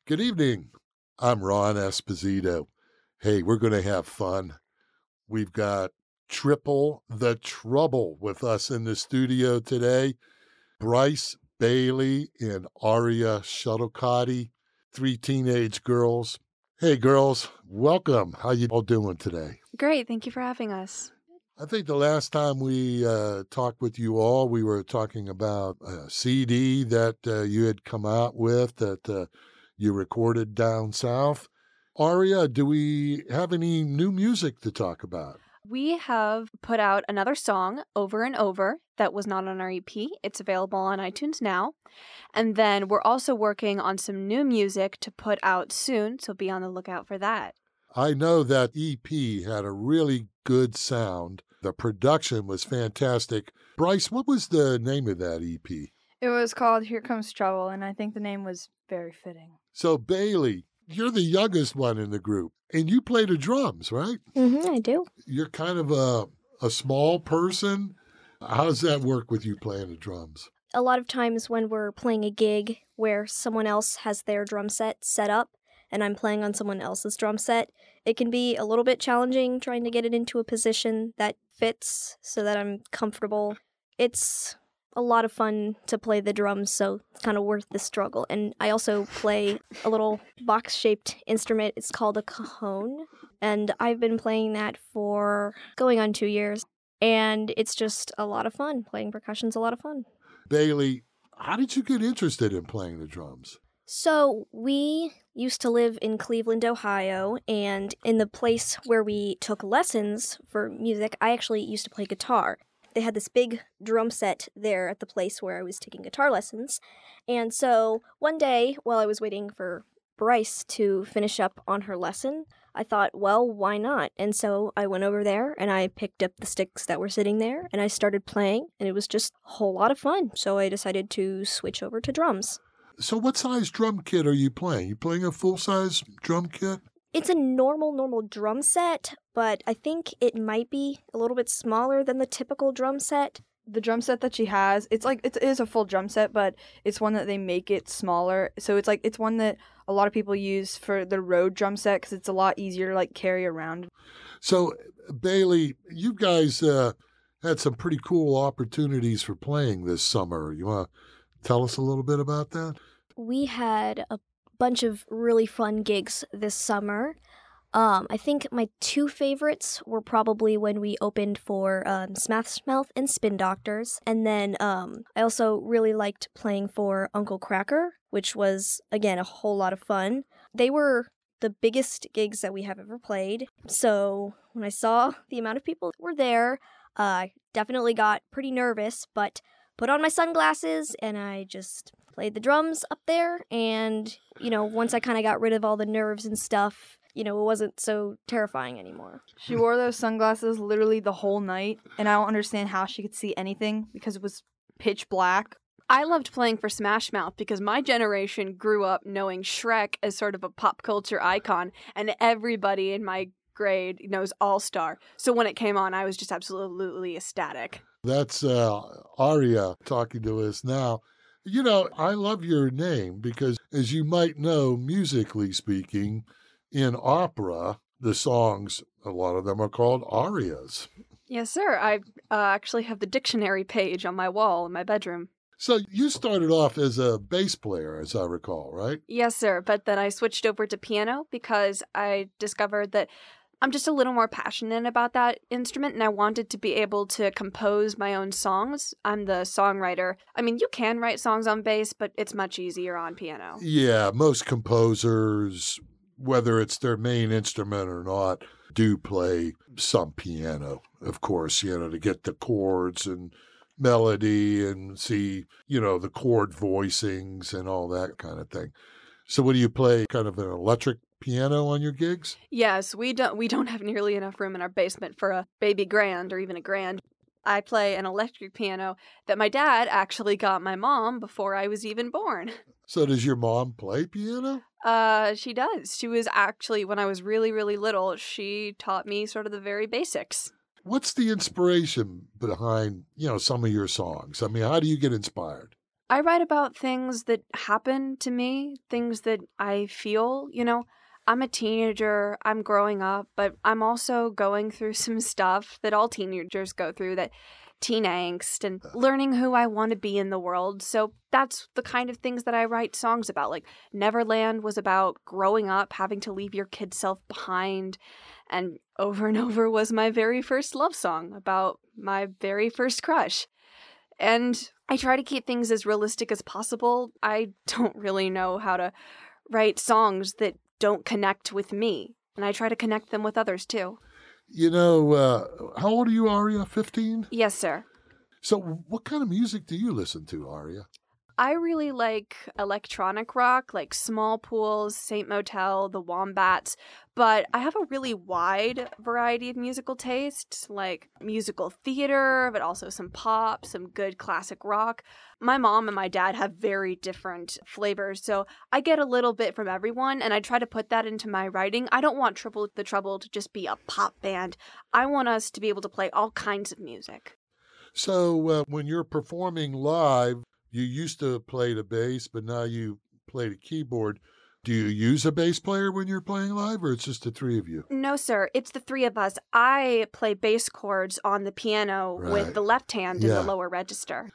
Good evening. I'm Ron Esposito. Hey, we're going to have fun. We've got Triple the Trouble with us in the studio today. Bryce Bailey and Aria Shuttlecotty, three teenage girls. Hey, girls, welcome. How you all doing today? Great. Thank you for having us. I think the last time we talked with you all, we were talking about a CD that you had come out with that you recorded down south. Aria, do we have any new music to talk about? We have put out another song, Over and Over, that was not on our EP. It's available on iTunes now. And then we're also working on some new music to put out soon, so be on the lookout for that. I know that EP had a really good sound. The production was fantastic. Bryce, what was the name of that EP? It was called Here Comes Trouble, and I think the name was very fitting. So, Bailey, you're the youngest one in the group, and you play the drums, right? I do. You're kind of a small person. How does that work with you playing the drums? A lot of times when we're playing a gig where someone else has their drum set up and I'm playing on someone else's drum set, it can be a little bit challenging trying to get it into a position that fits so that I'm comfortable. It's a lot of fun to play the drums, so it's kind of worth the struggle. And I also play a little box-shaped instrument. It's called a cajon, and I've been playing that for going on 2 years. And it's just a lot of fun. Playing percussion's a lot of fun. Bailey, how did you get interested in playing the drums? So we used to live in Cleveland, Ohio, and in the place where we took lessons for music, I actually used to play guitar. They had this big drum set there at the place where I was taking guitar lessons. And so one day, while I was waiting for Bryce to finish up on her lesson, I thought, well, why not? And so I went over there and I picked up the sticks that were sitting there and I started playing, and it was just a whole lot of fun. So I decided to switch over to drums. So what size drum kit are you playing? You playing a full-size drum kit? It's a normal drum set, but I think it might be a little bit smaller than the typical drum set. The drum set that she has, it is a full drum set, but it's one that they make it smaller. So it's one that a lot of people use for the road drum set because it's a lot easier to carry around. So, Bailey, you guys had some pretty cool opportunities for playing this summer. You want to tell us a little bit about that? We had a bunch of really fun gigs this summer. I think my two favorites were probably when we opened for Smash Mouth and Spin Doctors. And then I also really liked playing for Uncle Cracker, which was, again, a whole lot of fun. They were the biggest gigs that we have ever played. So when I saw the amount of people that were there, I definitely got pretty nervous, but put on my sunglasses and I just played the drums up there. And, once I kind of got rid of all the nerves and stuff, it wasn't so terrifying anymore. She wore those sunglasses literally the whole night, and I don't understand how she could see anything because it was pitch black. I loved playing for Smash Mouth because my generation grew up knowing Shrek as sort of a pop culture icon, and everybody in my grade knows All-Star. So when it came on, I was just absolutely ecstatic. That's Aria talking to us now. I love your name because, as you might know, musically speaking, in opera, the songs, a lot of them are called arias. Yes, sir. I actually have the dictionary page on my wall in my bedroom. So you started off as a bass player, as I recall, right? Yes, sir. But then I switched over to piano because I discovered that I'm just a little more passionate about that instrument, and I wanted to be able to compose my own songs. I'm the songwriter. I mean, you can write songs on bass, but it's much easier on piano. Yeah, most composers, whether it's their main instrument or not, do play some piano, of course, to get the chords and melody and see, the chord voicings and all that kind of thing. So what do you play, kind of an electric piano on your gigs? Yes, we don't have nearly enough room in our basement for a baby grand or even a grand. I play an electric piano that my dad actually got my mom before I was even born. So does your mom play piano? She does. She was actually, when I was really, really little, she taught me sort of the very basics. What's the inspiration behind, some of your songs? I mean, how do you get inspired? I write about things that happen to me, things that I feel, I'm a teenager, I'm growing up, but I'm also going through some stuff that all teenagers go through, that teen angst and learning who I want to be in the world. So that's the kind of things that I write songs about. Like Neverland was about growing up, having to leave your kid self behind. And Over was my very first love song about my very first crush. And I try to keep things as realistic as possible. I don't really know how to write songs that don't connect with me. And I try to connect them with others too. How old are you, Aria? 15? Yes, sir. So what kind of music do you listen to, Aria? I really like electronic rock, like Small Pools, Saint Motel, the Wombats, but I have a really wide variety of musical tastes, like musical theater, but also some pop, some good classic rock. My mom and my dad have very different flavors, so I get a little bit from everyone, and I try to put that into my writing. I don't want Triple the Trouble to just be a pop band. I want us to be able to play all kinds of music. So when you're performing live, you used to play the bass, but now you play the keyboard. Do you use a bass player when you're playing live, or it's just the three of you? No, sir. It's the three of us. I play bass chords on the piano with the left hand in the lower register.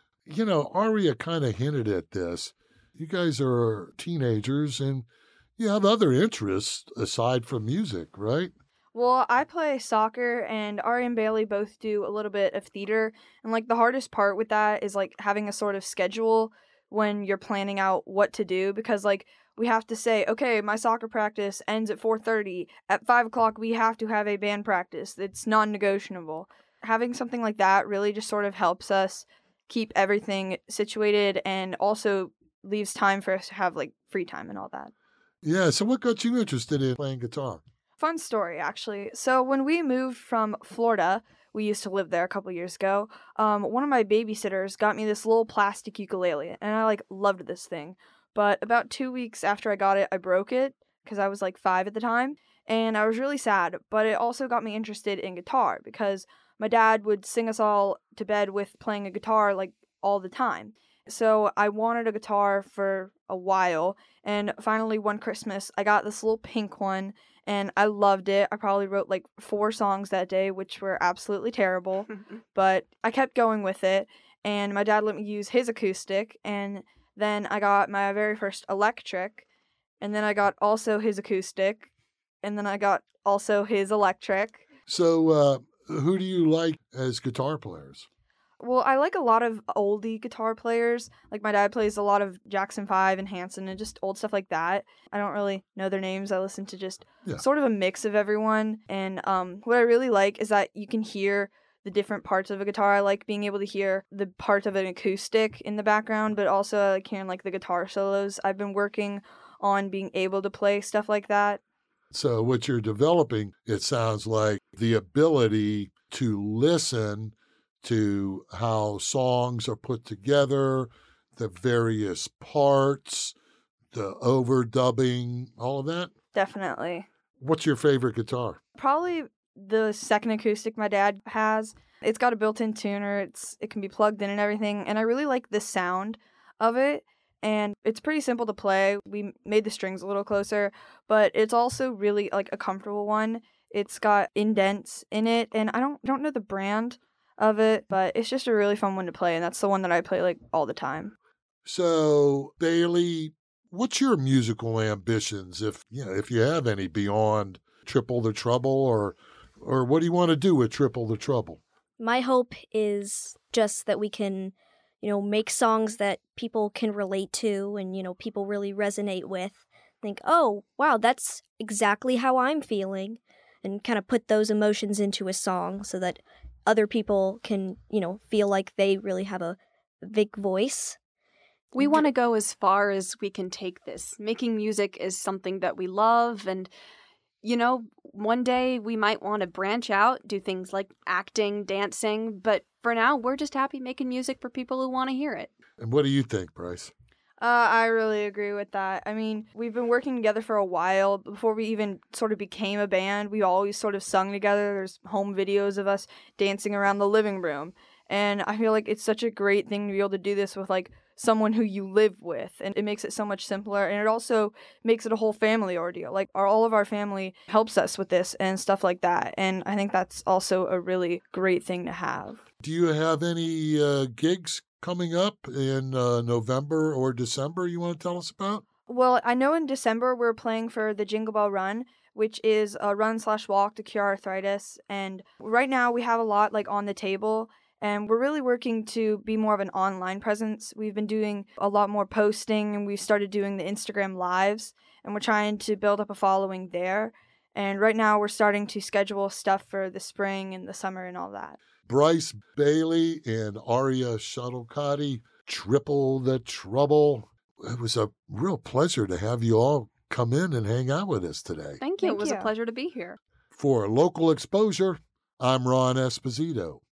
Aria kind of hinted at this. You guys are teenagers, and you have other interests aside from music, right? Well, I play soccer, and Ari and Bailey both do a little bit of theater. And, the hardest part with that is, having a sort of schedule when you're planning out what to do. Because, we have to say, okay, my soccer practice ends at 4:30. At 5 o'clock, we have to have a band practice. It's non-negotiable. Having something like that really just sort of helps us keep everything situated and also leaves time for us to have, free time and all that. Yeah, so what got you interested in playing guitar? Fun story, actually. So when we moved from Florida, we used to live there a couple years ago, one of my babysitters got me this little plastic ukulele, and I, loved this thing. But about 2 weeks after I got it, I broke it, because I was, 5 at the time, and I was really sad. But it also got me interested in guitar, because my dad would sing us all to bed with playing a guitar, all the time. So I wanted a guitar for a while, and finally one Christmas, I got this little pink one, and I loved it. I probably wrote 4 songs that day, which were absolutely terrible, but I kept going with it, and my dad let me use his acoustic, and then I got my very first electric, and then I got also his acoustic, and then I got also his electric. So who do you like as guitar players? Well, I like a lot of oldie guitar players. My dad plays a lot of Jackson 5 and Hanson and just old stuff like that. I don't really know their names. I listen to just sort of a mix of everyone. And what I really like is that you can hear the different parts of a guitar. I like being able to hear the part of an acoustic in the background, but also I like hearing the guitar solos. I've been working on being able to play stuff like that. So what you're developing, it sounds like the ability to listen to how songs are put together, the various parts, the overdubbing, all of that? Definitely. What's your favorite guitar? Probably the second acoustic my dad has. It's got a built-in tuner. It can be plugged in and everything, and I really like the sound of it. And it's pretty simple to play. We made the strings a little closer, but it's also really a comfortable one. It's got indents in it, and I don't know the brand of it, but it's just a really fun one to play, and that's the one that I play all the time. So, Bailey, what's your musical ambitions, if you have any, beyond Triple the Trouble, or what do you want to do with Triple the Trouble? My hope is just that we can, make songs that people can relate to and, people really resonate with. Think, oh, wow, that's exactly how I'm feeling, and kind of put those emotions into a song so that other people can, feel like they really have a big voice. We want to go as far as we can take this. Making music is something that we love, and, one day we might want to branch out, do things like acting, dancing, but for now, we're just happy making music for people who want to hear it. And what do you think, Bryce? I really agree with that. I mean, we've been working together for a while. Before we even sort of became a band, we always sort of sung together. There's home videos of us dancing around the living room. And I feel like it's such a great thing to be able to do this with someone who you live with, and it makes it so much simpler, and it also makes it a whole family ordeal. Like all of our family helps us with this and stuff like that, and I think that's also a really great thing to have. Do you have any gigs coming up in November or December you want to tell us about? Well, I know in December we're playing for the Jingle Bell Run, which is a run/walk to cure arthritis. And right now we have a lot like on the table, and we're really working to be more of an online presence. We've been doing a lot more posting, and we've started doing the Instagram lives, and we're trying to build up a following there. And right now we're starting to schedule stuff for the spring and the summer and all that. Bryce Bailey and Aria Shuttlecotty, Triple the Trouble. It was a real pleasure to have you all come in and hang out with us today. Thank you. Thank It was you. a pleasure to be here. For Local Exposure, I'm Ron Esposito.